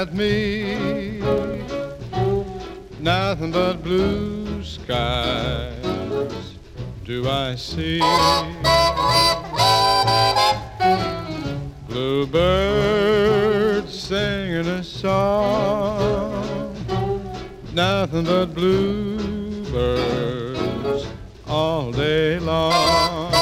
at me. Nothing but blue skies do I see. Bluebirds singing a song. Nothing but bluebirds all day long.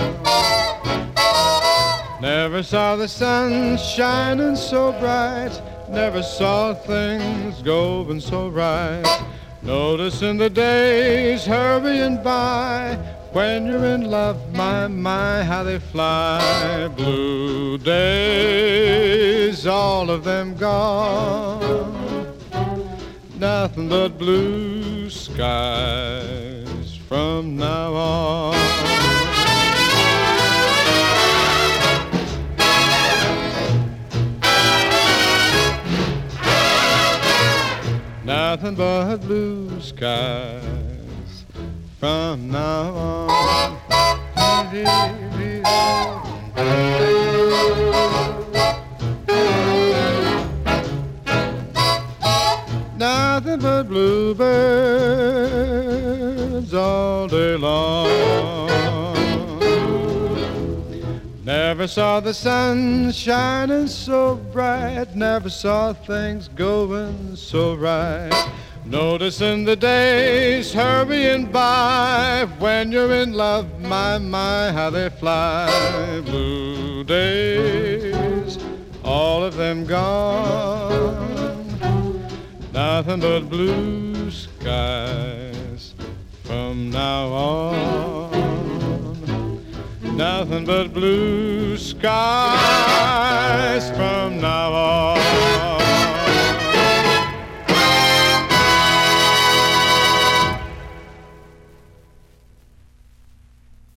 Never saw the sun shining so bright. Never saw things going so right. Noticing the days hurrying by. When you're in love, my, how they fly. Blue days, all of them gone. Nothing but blue skies from now on. Nothing but blue skies from now on. Nothing but bluebirds all day long. Never saw the sun shining so bright. Never saw things going so right. Noticing the days hurrying by. When you're in love, my, how they fly. Blue days, all of them gone. Nothing but blue skies from now on. Nothing but blue skies.